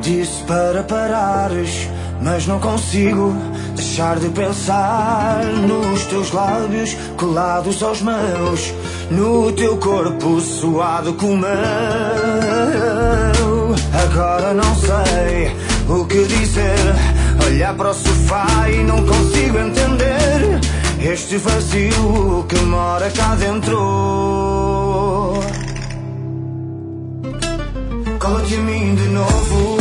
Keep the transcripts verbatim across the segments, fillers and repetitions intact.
Disse para parares, mas não consigo deixar de pensar nos teus lábios colados aos meus, no teu corpo suado como o meu. Agora não sei o que dizer, olhar para o sofá e não consigo entender este vazio que mora cá dentro. Cola-te a mim de novo.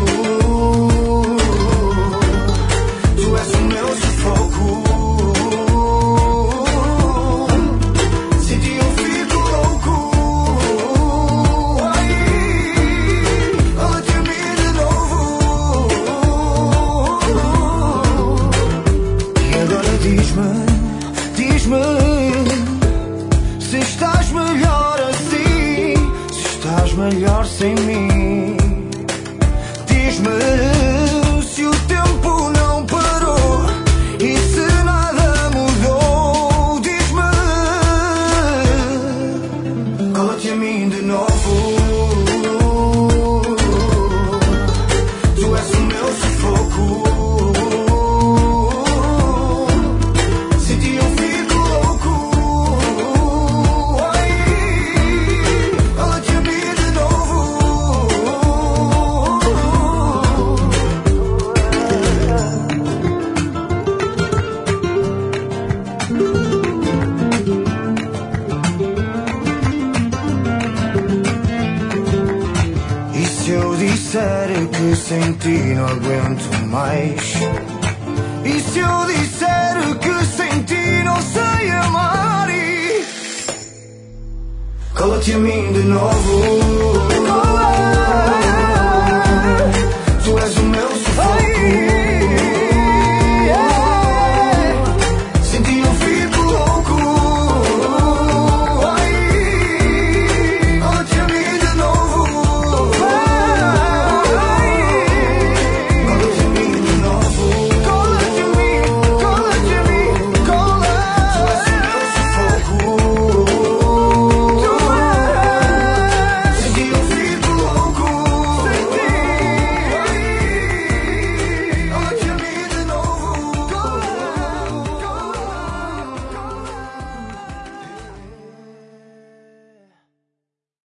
Tu és o meu sufoco. Sem ti eu fico louco. Ai, cola-te a mim de novo. E agora diz-me, diz-me se estás melhor assim, se estás melhor sem mim. Diz-me se o tempo não parou e se nada mudou. Diz-me, cola-te a mim de novo. Tu és o meu sufoco. Sem ti eu fico louco. Ai, cola-te a mim de novo. E se eu disser que sem ti não aguento mais? E se eu disser que sem ti não sei amar? E cola-te a mim de novo.